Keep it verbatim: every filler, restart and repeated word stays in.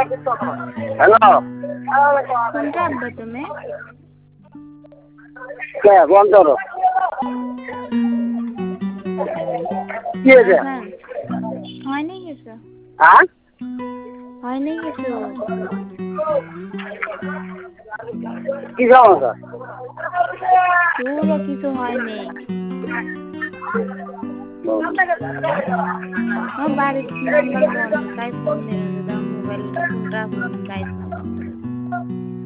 Hello কোনটা আনবে তুমি? কে বন্ধ করো কি হয়েছে হ্যাঁ হয়নি কিছু হ্যাঁ হয়নি কিছু কি সমস্যা পুরো কিছু হয়নি আমার বাড়ির নাম্বার বন্ধ তাই ফোন দিলাম মোবাইল ফোনটা ফোন চাইছিলাম